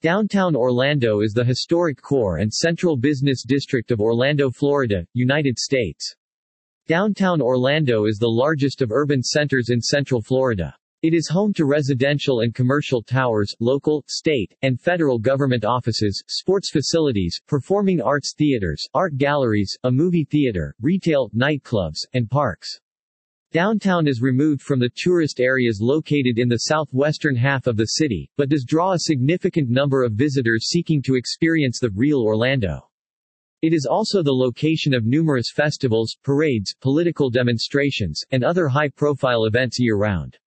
Downtown Orlando is the historic core and central business district of Orlando, Florida, United States. Downtown Orlando is the largest of urban centers in Central Florida. It is home to residential and commercial towers, local, state, and federal government offices, sports facilities, performing arts theaters, art galleries, a movie theater, retail, nightclubs, and parks. Downtown is removed from the tourist areas located in the southwestern half of the city, but does draw a significant number of visitors seeking to experience the real Orlando. It is also the location of numerous festivals, parades, political demonstrations, and other high-profile events year-round.